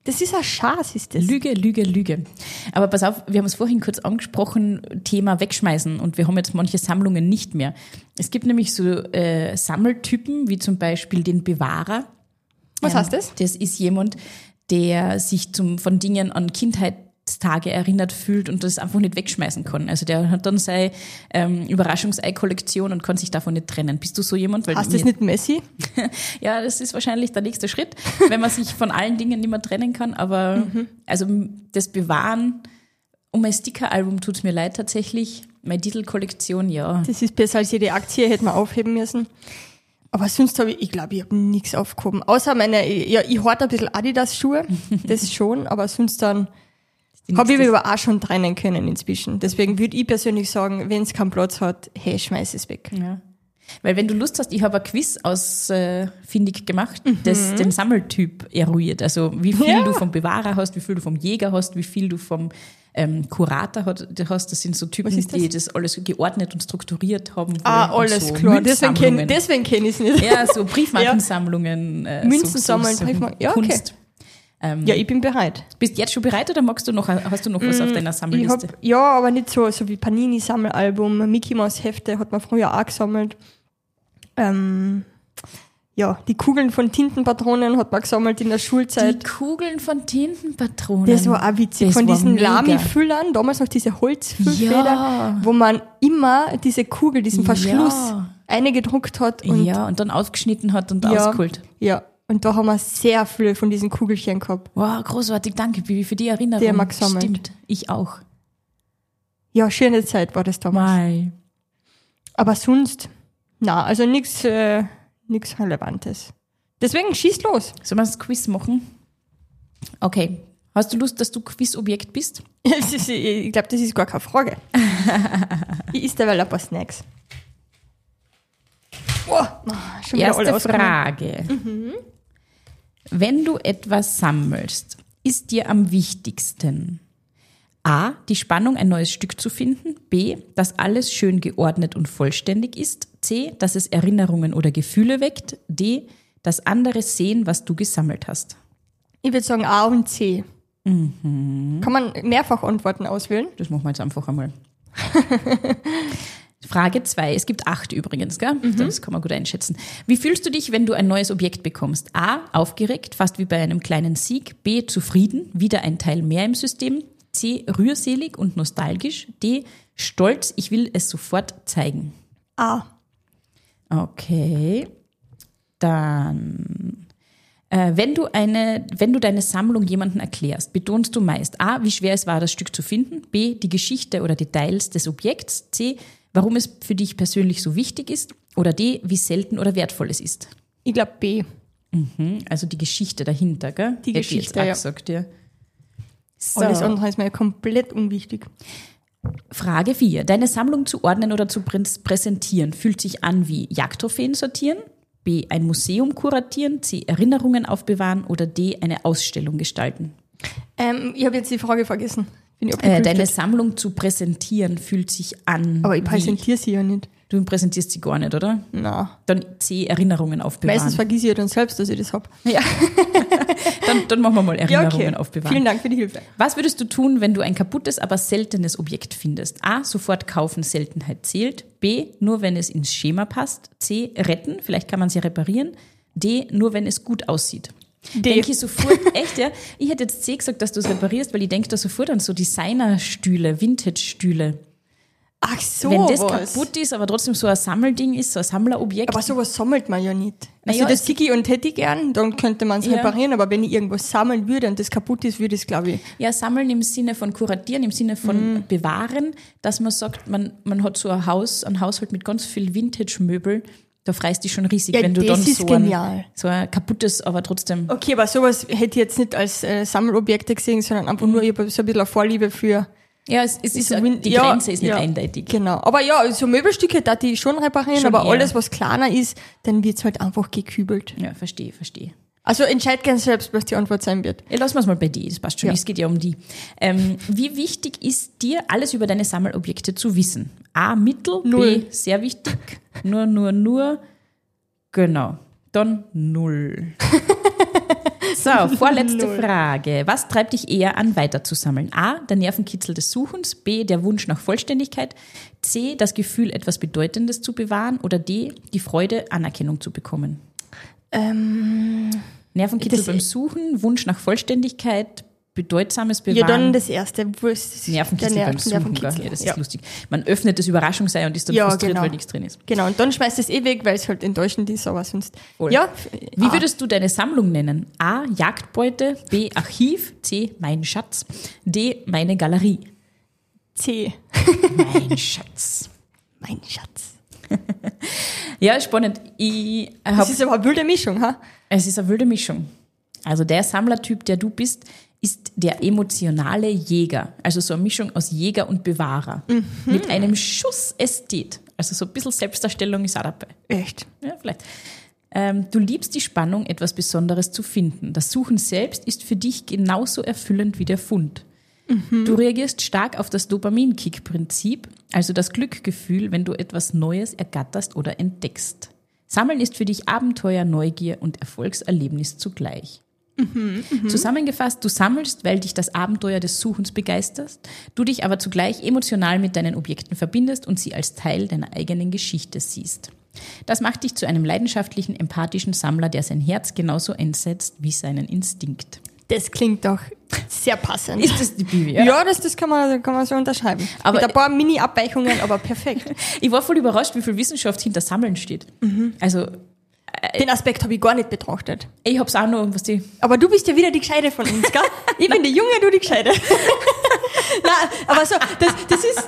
Das ist ein Schatz, ist das. Lüge, Lüge, Lüge. Aber pass auf, wir haben es vorhin kurz angesprochen, Thema wegschmeißen und wir haben jetzt manche Sammlungen nicht mehr. Es gibt nämlich so äh, Sammeltypen, wie zum Beispiel den Bewahrer. Was ähm, heißt das? Das ist jemand, der sich zum, von Dingen an Kindheitstage erinnert fühlt und das einfach nicht wegschmeißen kann. Also der hat dann seine ähm, Überraschungsei-Kollektion und kann sich davon nicht trennen. Bist du so jemand? Weil Heißt das nicht Messi? Ja, das ist wahrscheinlich der nächste Schritt, wenn man sich von allen Dingen nicht mehr trennen kann. Aber mhm. also das Bewahren, um mein Sticker-Album tut's mir leid tatsächlich. Meine Titelkollektion, ja. Das ist besser als jede Aktie, hätte man aufheben müssen. Aber sonst habe ich, ich glaube, ich habe nichts aufgehoben. Außer meine, ja, ich horte ein bisschen Adidas-Schuhe, das schon, aber sonst dann habe ich mich aber auch schon trennen können inzwischen. Deswegen würde ich persönlich sagen, wenn es keinen Platz hat, hey, schmeiß es weg. Ja. Weil wenn du Lust hast, ich habe ein Quiz ausfindig äh, gemacht, mhm. das den Sammeltyp eruiert. Also wie viel ja. du vom Bewahrer hast, wie viel du vom Jäger hast, wie viel du vom ähm, Kurator hast. Das sind so Typen, das? die das alles geordnet und strukturiert haben. Ah, alles so klar. Deswegen kenne kenn ich es nicht. Ja, so Briefmarkensammlungen. Äh, Münzen so, sammeln, so, Briefmarken. Ja, okay. Kunst. Ähm, ja, ich bin bereit. Bist du jetzt schon bereit oder magst du noch, hast du noch was mm, auf deiner Sammelliste? Ich hab, ja, aber nicht so, so wie Panini-Sammelalbum, Mickey Mouse Hefte hat man früher auch gesammelt. Ähm, ja, die Kugeln von Tintenpatronen hat man gesammelt in der Schulzeit. Die Kugeln von Tintenpatronen. Das war auch witzig. Das von diesen Lamy-Füllern, damals noch diese Holzfüllfeder, ja. wo man immer diese Kugel, diesen Verschluss ja. eingedruckt hat. Und ja, und dann aufgeschnitten hat und ja, ausgeholt. Ja, und da haben wir sehr viele von diesen Kugelchen gehabt. Wow, großartig, danke Bibi für die Erinnerung. Die haben wir gesammelt. Stimmt, ich auch. Ja, schöne Zeit war das damals. Mai. Aber sonst, na, also nichts äh, nix Relevantes. Deswegen schieß los. Sollen wir das Quiz machen? Okay. Hast du Lust, dass du Quizobjekt bist? Ich glaube, das ist gar keine Frage. Ich esse derweil ein paar Snacks. Oh, schon wieder Erste alle Frage. Mhm. Wenn du etwas sammelst, ist dir am wichtigsten A, die Spannung, ein neues Stück zu finden, B, dass alles schön geordnet und vollständig ist, C, dass es Erinnerungen oder Gefühle weckt, D, dass andere sehen, was du gesammelt hast? Ich würde sagen A und C. Mhm. Kann man mehrfach Antworten auswählen? Das machen wir jetzt einfach einmal. Frage zwei. Es gibt acht übrigens, gell? Mhm. Das kann man gut einschätzen. Wie fühlst du dich, wenn du ein neues Objekt bekommst? A, aufgeregt, fast wie bei einem kleinen Sieg. B, zufrieden, wieder ein Teil mehr im System. C, rührselig und nostalgisch. D, stolz, ich will es sofort zeigen. A. Okay. Dann, äh, wenn du eine, wenn du deine Sammlung jemandem erklärst, betonst du meist A, wie schwer es war, das Stück zu finden. B, die Geschichte oder Details des Objekts. C, warum es für dich persönlich so wichtig ist. Oder D, wie selten oder wertvoll es ist. Ich glaube B. Mhm, also die Geschichte dahinter, gell? Die Hätte Geschichte, ich ja. Gesagt, ja. So. Alles andere ist mir komplett unwichtig. Frage vier. Deine Sammlung zu ordnen oder zu präsentieren fühlt sich an wie Jagdtrophäen sortieren, B, ein Museum kuratieren, C, Erinnerungen aufbewahren oder D, eine Ausstellung gestalten? Ähm, ich habe jetzt die Frage vergessen. Bin ich äh, deine Sammlung zu präsentieren fühlt sich an Aber ich präsentiere sie ja nicht. Du präsentierst sie gar nicht, oder? Nein. Dann C, Erinnerungen aufbewahren. Meistens vergesse ich ja dann selbst, dass ich das habe. Ja. dann, dann machen wir mal Erinnerungen ja, okay. aufbewahren. Vielen Dank für die Hilfe. Was würdest du tun, wenn du ein kaputtes, aber seltenes Objekt findest? A, sofort kaufen, Seltenheit zählt. B, nur wenn es ins Schema passt. C, retten, vielleicht kann man sie reparieren. D, nur wenn es gut aussieht. D. Denke ich sofort, echt, ja? Ich hätte jetzt C gesagt, dass du es reparierst, weil ich denke da sofort an so Designerstühle, Vintage-Stühle. Ach so, wenn das was. kaputt ist, aber trotzdem so ein Sammelding ist, so ein Sammlerobjekt. Aber sowas sammelt man ja nicht. Also naja, das sehe ich und hätte ich gern, dann könnte man es ja. reparieren, aber wenn ich irgendwas sammeln würde und das kaputt ist, würde ich es, glaube ich. Ja, sammeln im Sinne von kuratieren, im Sinne von mm. bewahren, dass man sagt, man, man hat so ein Haus, ein Haushalt mit ganz viel Vintage-Möbel, da freust du dich schon riesig, ja, wenn du das dann ist so genial. ein, so ein kaputtes, aber trotzdem... Okay, aber sowas hätte ich jetzt nicht als äh, Sammelobjekte gesehen, sondern einfach mm. nur, ich habe so ein bisschen eine Vorliebe für... Ja, es, es ist, so, die ja, Grenze ist nicht ja, eindeutig. Genau. Aber ja, so Möbelstücke, da die schon reparieren, schon aber eher. alles, was kleiner ist, dann wird es halt einfach gekübelt. Ja, verstehe, verstehe. Also entscheid gern selbst, was die Antwort sein wird. Ja, lassen wir es mal bei dir, das passt schon, ja. Es geht ja um die. Ähm, wie wichtig ist dir, alles über deine Sammelobjekte zu wissen? A, Mittel, null. B, sehr wichtig, nur, nur, nur, genau, dann null. So, vorletzte Null. Frage. Was treibt dich eher an, weiterzusammeln? A, der Nervenkitzel des Suchens, B, der Wunsch nach Vollständigkeit, C, das Gefühl, etwas Bedeutendes zu bewahren oder D, die Freude, Anerkennung zu bekommen? Ähm, Nervenkitzel das- beim Suchen, Wunsch nach Vollständigkeit, bedeutsames Bewahren. ja, dann das erste. Wo ist Nervenkitzel der beim Nerv- Suchen, Nervenkitzel. gell? Ja, das ist Ja. lustig. Man öffnet das Überraschungsei und ist dann Ja, frustriert, genau. weil nichts drin ist. Genau, und dann schmeißt es eh weg, weil es halt enttäuschend ist, aber sonst. Voll. Ja. Wie Ah, würdest du deine Sammlung nennen? A, Jagdbeute, B, Archiv, C, mein Schatz, D, meine Galerie. C. Mein Schatz. Mein Schatz. Ja, spannend. Ich Das hab, ist aber eine wilde Mischung, ha? es ist eine wilde Mischung. Also der Sammlertyp, der du bist, ist der emotionale Jäger. Also so eine Mischung aus Jäger und Bewahrer. Mhm. Mit einem Schuss Ästhet. Also so ein bisschen Selbstdarstellung ist auch dabei. Echt. Ja, vielleicht. Ähm, du liebst die Spannung, etwas Besonderes zu finden. Das Suchen selbst ist für dich genauso erfüllend wie der Fund. Du reagierst stark auf das Dopamin-Kick-Prinzip, also das Glückgefühl, wenn du etwas Neues ergatterst oder entdeckst. Sammeln ist für dich Abenteuer, Neugier und Erfolgserlebnis zugleich. Zusammengefasst, du sammelst, weil dich das Abenteuer des Suchens begeisterst, du dich aber zugleich emotional mit deinen Objekten verbindest und sie als Teil deiner eigenen Geschichte siehst. Das macht dich zu einem leidenschaftlichen, empathischen Sammler, der sein Herz genauso einsetzt wie seinen Instinkt. Das klingt doch sehr passend. Ist das die Bibi? Ja, das, das kann, man, kann man so unterschreiben. Aber- Mit ein paar Mini-Abweichungen, aber perfekt. Ich war voll überrascht, wie viel Wissenschaft hinter Sammeln steht. Also, Den Aspekt habe ich gar nicht betrachtet. ich hab's auch noch, was die. Aber du bist ja wieder die Gescheite von uns, gell? Ich bin die Junge, du die Gescheite. Nein, aber so, das, das ist...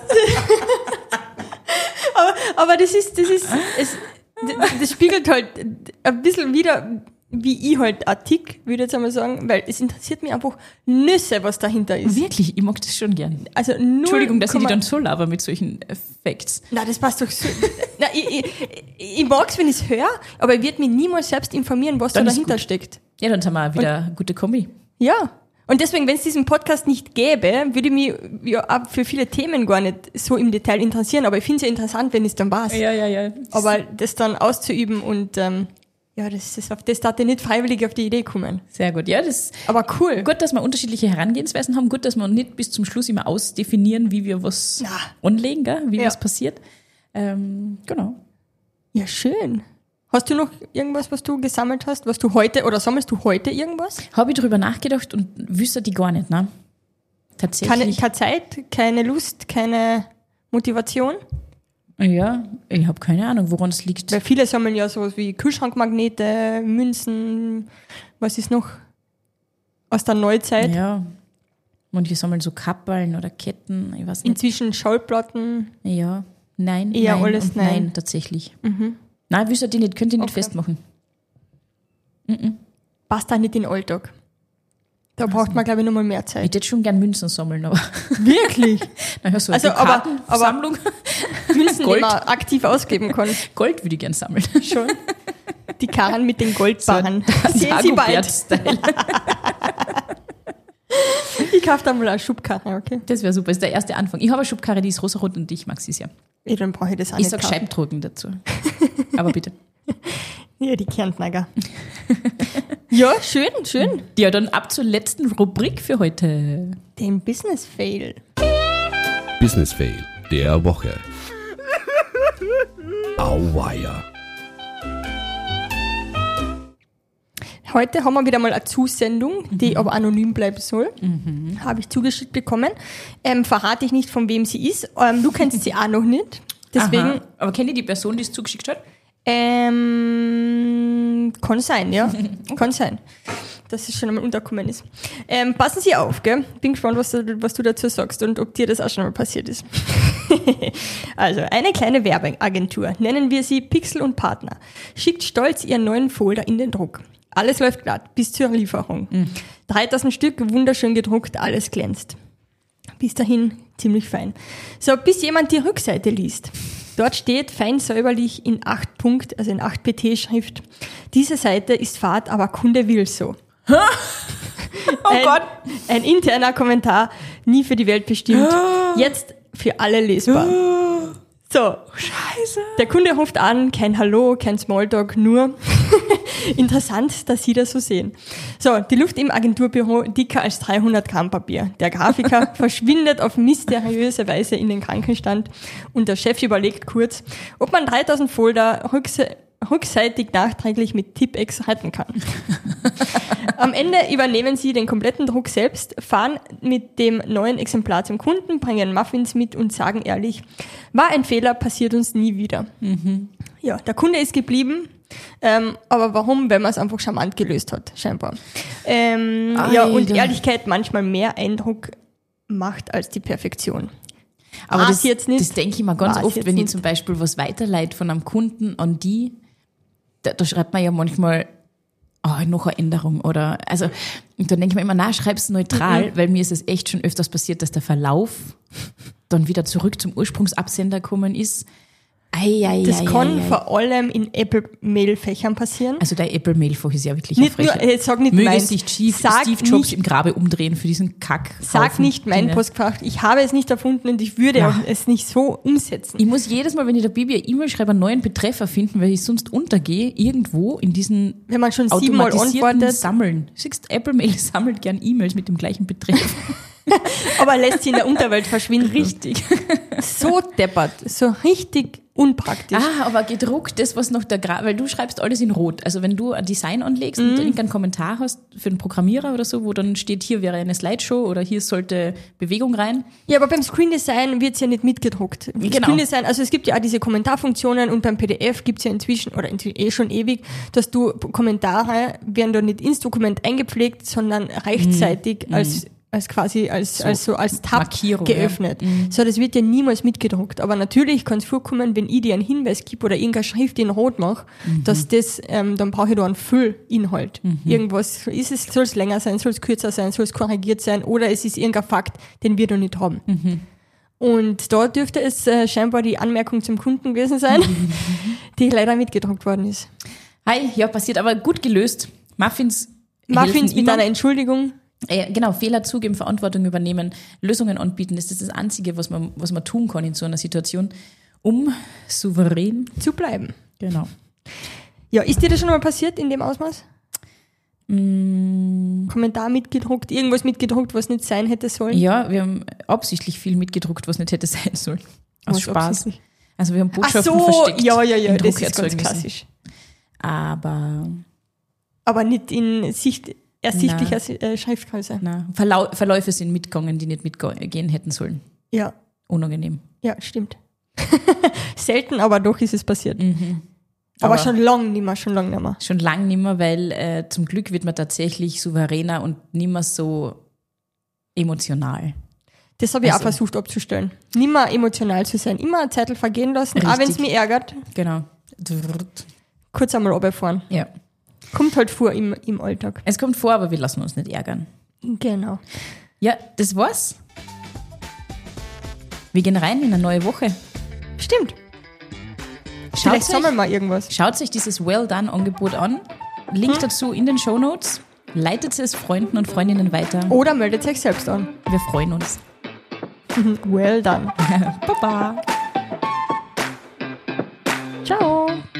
aber, aber das ist, das ist, es, das spiegelt halt ein bisschen wieder, wie ich halt auch tick, würde ich jetzt einmal sagen, weil es interessiert mich einfach Nüsse, was dahinter ist. Wirklich, ich mag das schon gern. Also null Entschuldigung, dass ich die Komma- dann so laber mit solchen Facts. Na, das passt doch so. Na, ich, ich, ich mag's, wenn ich's höre, aber ich werde mich niemals selbst informieren, was Dann da ist dahinter gut. steckt. Ja, dann haben wir wieder eine gute Kombi. Ja. Und deswegen, wenn es diesen Podcast nicht gäbe, würde ich mich ja auch für viele Themen gar nicht so im Detail interessieren. Aber ich finde es ja interessant, wenn es dann weiß. Ja, ja, ja. Aber das dann auszuüben und ähm, ja, das ist auf das darf ich nicht freiwillig auf die Idee kommen. Sehr gut. Ja, das Aber cool. gut, dass wir unterschiedliche Herangehensweisen haben. Gut, dass wir nicht bis zum Schluss immer ausdefinieren, wie wir was Na. anlegen, gell? wie Ja. was passiert. Ähm, genau. Ja, schön. Hast du noch irgendwas, was du gesammelt hast, was du heute, oder sammelst du heute irgendwas? Habe ich drüber nachgedacht und wüsste die gar nicht, ne? Tatsächlich. Keine, keine Zeit, keine Lust, keine Motivation? Ja, ich habe keine Ahnung, woran es liegt. Weil viele sammeln ja sowas wie Kühlschrankmagnete, Münzen, was ist noch aus der Neuzeit? Ja. Manche sammeln so Kappeln oder Ketten, ich weiß nicht. Inzwischen Schallplatten. Ja, nein, Eher nein alles und nein. nein, tatsächlich. Nein, wüsste die nicht, könnt ihr nicht Okay. festmachen. Passt auch nicht in den Alltag. Da braucht man, glaube ich, nochmal mehr Ich Zeit. hätte schon gern Münzen sammeln, aber Wirklich? naja, so Also, eine aber- Kartensammlung. Münzen, die Gold. man aktiv ausgeben kann. Gold würde ich gern sammeln. Schon. Die Karren mit den Goldbarren. Sehen Sie bald. Dagobert-Style. Ich kaufe da mal eine Schubkarre, okay? Das wäre super, das ist der erste Anfang. Ich habe eine Schubkarre, die ist rosarot und ich mag sie sehr. Ja, dann brauche ich das auch Ich nicht sag kaufen. Scheibdrucken dazu. Aber bitte. Ja, die Kärntner. Ja, schön, schön. Ja, dann ab zur letzten Rubrik für heute. Den Business Fail. Business Fail der Woche. Auweia. Heute haben wir wieder mal eine Zusendung, die aber anonym bleiben soll. Habe ich zugeschickt bekommen. Ähm, verrate ich nicht, von wem sie ist. Ähm, du kennst sie auch noch nicht. Deswegen, Aha. Aber kenne ich die Person, die es zugeschickt hat? ähm, kann sein, ja. Kann sein, dass es schon einmal untergekommen ist. Ähm, passen Sie auf, gell? Bin gespannt, was du, was du dazu sagst und ob dir das auch schon mal passiert ist. Also, eine kleine Werbeagentur, nennen wir sie Pixel und Partner, schickt stolz ihren neuen Folder in den Druck. Alles läuft glatt, bis zur Lieferung. dreitausend Stück, wunderschön gedruckt, alles glänzt. Bis dahin ziemlich fein. So, bis jemand die Rückseite liest. Dort steht fein säuberlich in acht Punkt, also in acht P T-Schrift. Diese Seite ist Fahrt, aber Kunde will so. Oh ein, Gott. Ein interner Kommentar, nie für die Welt bestimmt, jetzt für alle lesbar. So, Scheiße. der Kunde ruft an, kein Hallo, kein Smalltalk, nur Interessant, dass Sie das so sehen. So, die Luft im Agenturbüro dicker als dreihundert Gramm Papier. Der Grafiker verschwindet auf mysteriöse Weise in den Krankenstand und der Chef überlegt kurz, ob man dreitausend Folder rückse- rückseitig nachträglich mit Tippex retten kann. Am Ende übernehmen sie den kompletten Druck selbst, fahren mit dem neuen Exemplar zum Kunden, bringen Muffins mit und sagen ehrlich, war ein Fehler, passiert uns nie wieder. Mhm. Ja, der Kunde ist geblieben, ähm, aber warum? Weil man es einfach charmant gelöst hat, scheinbar. Ähm, ja, und Ehrlichkeit manchmal mehr Eindruck macht als die Perfektion. Aber War's das, jetzt nicht, das denke ich mir ganz war's oft, jetzt wenn ich nicht. zum Beispiel was weiterleite von einem Kunden an die, da, da schreibt man ja manchmal, oh, noch eine Änderung oder, also, und dann denke ich mir immer, na, schreib's neutral, mhm. weil mir ist es echt schon öfters passiert, dass der Verlauf dann wieder zurück zum Ursprungsabsender gekommen ist. Ei, ei, Das ei, kann ei, ei. vor allem in Apple-Mail-Fächern passieren. Also der Apple-Mail-Fach ist ja wirklich Nicht eine nur, Freche. ich sag nicht Möge mein, sich Steve, sag Steve Jobs nicht, im Grabe umdrehen für diesen Kack. Sag nicht mein Postfach, ich habe es nicht erfunden und ich würde Ja. auch es nicht so umsetzen. Ich muss jedes Mal, wenn ich der Bibi eine E-Mail schreibe, einen neuen Betreff finden, weil ich sonst untergehe, irgendwo in diesen Wenn man schon siebenmal automatisierten antwortet, Sammeln. Du siehst, Apple Mail sammelt gern E-Mails mit dem gleichen Betreff. aber lässt sie in der Unterwelt verschwinden. Richtig. So deppert, so richtig unpraktisch. Ah, aber gedruckt, das was noch der Gra weil du schreibst alles in Rot. Also wenn du ein Design anlegst Mhm. und irgendeinen Kommentar hast für einen Programmierer oder so, wo dann steht, hier wäre eine Slideshow oder hier sollte Bewegung rein. Ja, aber beim Screen Design wird's ja nicht mitgedruckt. Genau. Screen Design, also es gibt ja auch diese Kommentarfunktionen und beim P D F gibt's ja inzwischen, oder inzwischen eh schon ewig, dass du Kommentare werden da nicht ins Dokument eingepflegt, sondern rechtzeitig Mhm. als als quasi als So, als so als Tab Markierung, geöffnet. ja. Mhm. So, das wird ja niemals mitgedruckt. Aber natürlich kann es vorkommen, wenn ich dir einen Hinweis gebe oder irgendeine Schrift in Rot mache, Mhm. dass das, ähm, dann brauche ich da einen Füllinhalt. Mhm. Irgendwas, ist es, soll es länger sein, soll es kürzer sein, soll es korrigiert sein oder es ist irgendein Fakt, den wir noch nicht haben. Mhm. Und da dürfte es äh, scheinbar die Anmerkung zum Kunden gewesen sein, die leider mitgedruckt worden ist. Hi, ja, passiert, aber gut gelöst. Muffins Muffins helfen mit immer. einer Entschuldigung. Äh, genau, Fehler zugeben, Verantwortung übernehmen, Lösungen anbieten, das ist das Einzige, was man, was man tun kann in so einer Situation, um souverän Zu bleiben. Genau. Ja, ist dir das schon mal passiert in dem Ausmaß? Mm, Kommentar mitgedruckt, irgendwas mitgedruckt, was nicht sein hätte sollen? ja, wir haben absichtlich viel mitgedruckt, was nicht hätte sein sollen. Aus Was Spaß. absichtlich? Also wir haben Ach Botschaften so, versteckt. ja, ja, ja, in das ist ganz Druckerzeugnissen. klassisch. Aber Aber nicht in Sicht, ersichtlicher äh, Schriftgröße. na, Verlau Verläufe sind mitgegangen, die nicht mitgehen hätten sollen. Ja, Unangenehm. ja, stimmt. Selten, aber doch ist es passiert. Mhm. Aber, Aber- schon lang nicht mehr, schon lang nicht mehr. Schon lang nimmer, weil äh, zum Glück wird man tatsächlich souveräner und nimmer so emotional. Das habe ich Also- auch versucht abzustellen. Nimmer emotional zu sein. Immer eine Zeit vergehen lassen, auch wenn es Richtig. mich ärgert. Genau. Kurz einmal runterfahren. Ja. Kommt halt vor im, im Alltag. Es kommt vor, aber wir lassen uns nicht ärgern. Genau. Ja, das war's. Wir gehen rein in eine neue Woche. Stimmt. Schaut Vielleicht euch, sammeln wir irgendwas. schaut euch dieses Well-Done-Angebot an. Link Hm? dazu in den Shownotes. Leitet es Freunden und Freundinnen weiter. Oder meldet euch selbst an. Wir freuen uns. Well done. Baba. Ciao.